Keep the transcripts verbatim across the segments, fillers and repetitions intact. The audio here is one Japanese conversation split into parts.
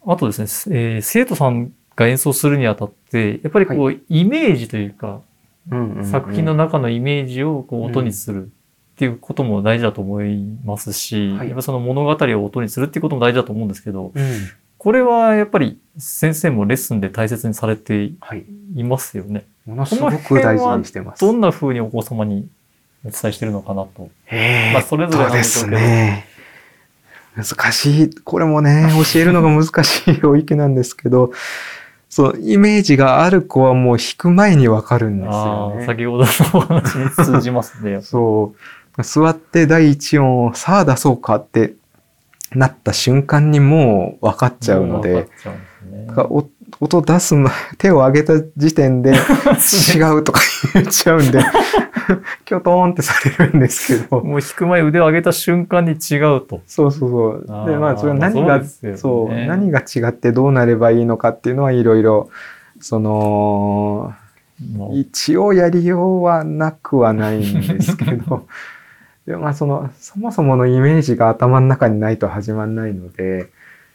あとですね、えー、生徒さんが演奏するにあたって、やっぱりこう、はい、イメージというか、うんうんうん、作品の中のイメージをこう音にするっていうことも大事だと思いますし、うん、やっぱその物語を音にするっていうことも大事だと思うんですけど、うん、これはやっぱり先生もレッスンで大切にされていますよね。 はい、ものすごく大事にしてます。 どんな風にお子様にお伝えしてるのかなと。 えー、 まあそれぞれなんでしょうけど。 ね、難しい。これもね、教えるのが難しい領域なんですけど、そう、イメージがある子はもう弾く前にわかるんですよね。 先ほどのお話に通じますね。 そう。座って第一音をさあ出そうかってなった瞬間にもう分かっちゃうので、ね、音出す前、手を上げた時点で違うとか言っちゃうんで、キョトーンってされるんですけど。 もう弾く前腕を上げた瞬間に違うと。 そうそうそう。で、まあ、それ何が、そう、ね、そう、何が違ってどうなればいいのかっていうのはいろいろ、その、一応やりようはなくはないんですけど、でまあ、その、そもそものイメージが頭の中にないと始まらないので、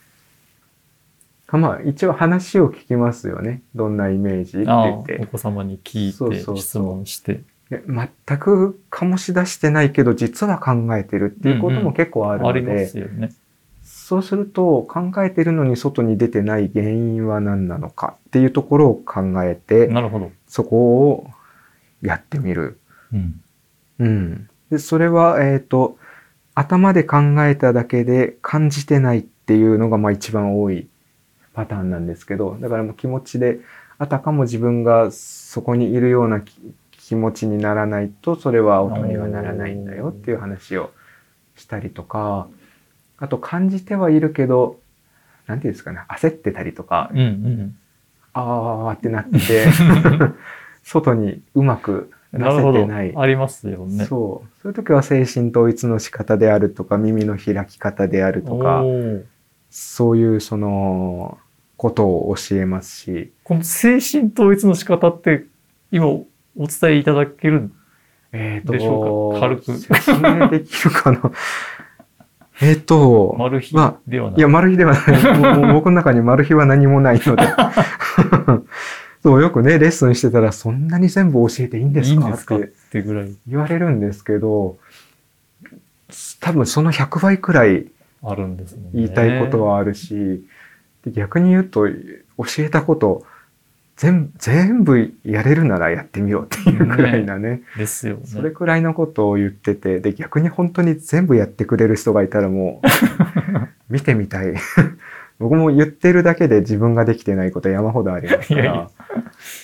まあ、一応話を聞きますよね。どんなイメージって言って。 お子様に聞いて、そうそうそう、質問して。 全く醸し出してないけど、実は考えてるっていうことも結構あるので、うんうん、ありますよね。そうすると、考えてるのに外に出てない原因は何なのかっていうところを考えて、 なるほど。 そこをやってみる。うん。うん。で、それは、えっと、頭で考えただけで感じてないっていうのがまあ一番多いパターンなんですけど、だからもう気持ちで、あたかも自分がそこにいるような気持ちにならないと、それは音にはならないんだよっていう話をしたりとか、あと感じてはいるけど、なんていうんですかね、焦ってたりとか、 うんうん、 あーってなってて、外にうまく出せてない。 ありますよね。 そう。そういう時は精神統一の仕方であるとか、耳の開き方であるとか、そういうその、ことを教えますし。 この精神統一の仕方って、今お伝えいただけるえっと、 でしょうか、軽く。 説明できるかな。えっと、 マル秘ではない。 まあ、いや、マル秘ではない。もう僕の中にマル秘は何もないので。そう、よくね、レッスンしてたら、そんなに全部教えていいんですか？ いいんですかってぐらい言われるんですけど、多分そのひゃくばいくらいあるんですね。 言いたいことはあるし、で逆に言うと、教えたこと、全, 全部やれるならやってみろっていうくらいなね。 ねですよね。 それくらいのことを言ってて、で、逆に本当に全部やってくれる人がいたらもう、見てみたい。僕も言ってるだけで自分ができてないこと山ほどありますから。いやいやうん、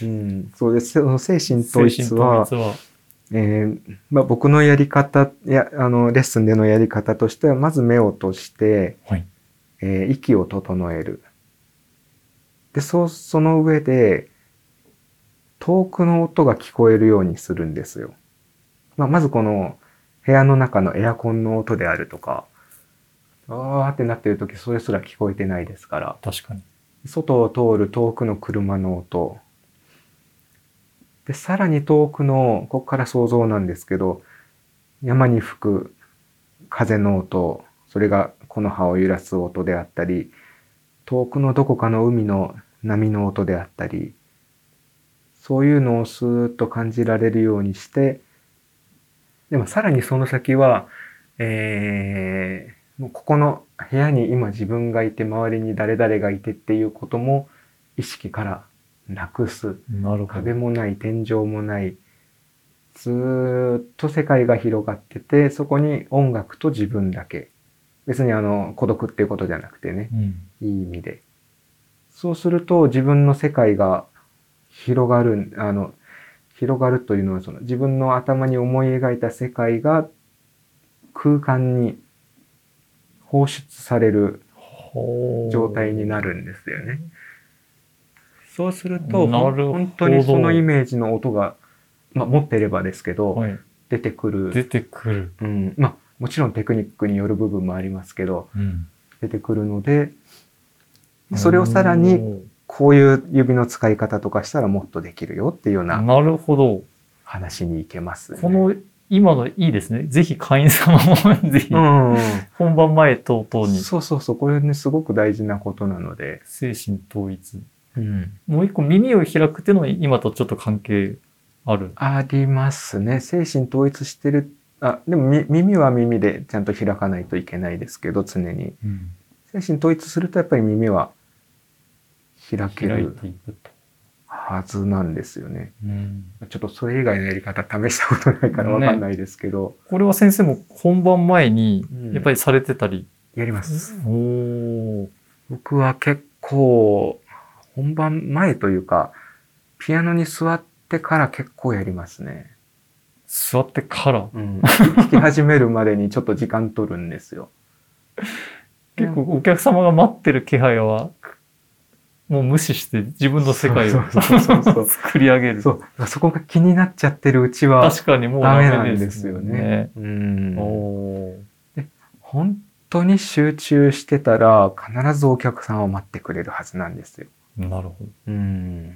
そうです。その精神統一は、はえーまあ、僕のやり方や、あの、レッスンでのやり方としては、まず目を閉じて、はいえー、息を整える。で、そう、その上で、遠くの音が聞こえるようにするんですよ。まあ、まずこの部屋の中のエアコンの音であるとか、あーってなってる時それすら聞こえてないですから。 確かに。 外を通る遠くの車の音。で、さらに遠くの、ここから想像なんですけど、山に吹く風の音、それが木の葉を揺らす音であったり、遠くのどこかの海の波の音であったり、そういうのをスーッと感じられるようにして、でもさらにその先は、えー、もうここの部屋に今自分がいて周りに誰々がいてっていうことも意識からなくす。 なるほど。 壁もない、天井もない。ずーっと世界が広がってて、そこに音楽と自分だけ。別にあの、孤独っていうことじゃなくてね、うん、いい意味で。そうすると自分の世界が広がる、あの、広がるというのはその自分の頭に思い描いた世界が空間に放出される状態になるんですよね。そうすると、本当にそのイメージの音が、まあ、持ってればですけど、はい、出てくる。 出てくる。 うん。まあ、もちろんテクニックによる部分もありますけど、うん、出てくるので、それをさらに、こういう指の使い方とかしたらもっとできるよっていうような。 なるほど。 話に行けます、ね。 この今のいいですね。ぜひ会員様もぜひ本番前等々に、うん、 そうそうそう、これねすごく大事なことなので、 精神統一、 うん、 もう一個耳を開くっていうのは今とちょっと関係ある？ ありますね。精神統一してる。あ、でも耳は耳でちゃんと開かないといけないですけど、常に、うん、精神統一するとやっぱり耳は開けるはずなんですよね。うん、ちょっとそれ以外のやり方試したことないからわかんないですけど、ね、 これは先生も本番前にやっぱりされてたり、 うん、やります。 お僕は結構本番前というかピアノに座ってから結構やりますね。 座ってから、 うん、弾き始めるまでにちょっと時間取るんですよ。 結構お客様が待ってる気配はもう無視して自分の世界を作り上げる。 そう。そこが気になっちゃってるうちは確かにもうダメなんですよね。うん。おで本当に集中してたら必ずお客さんを待ってくれるはずなんですよ。 なるほど。 うん。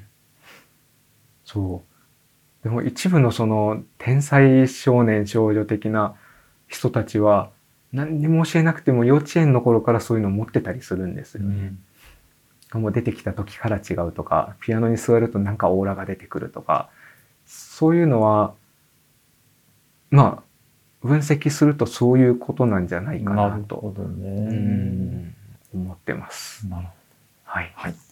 そう。でも一部のその天才少年少女的な人たちは何にも教えなくても幼稚園の頃からそういうのを持ってたりするんですよね。うんもう出てきた時から違うとか、ピアノに座るとなんかオーラが出てくるとか、そういうのは、まあ、分析するとそういうことなんじゃないかなと、 なるほどね、 うん思ってます。 なるほど。 はい。 はい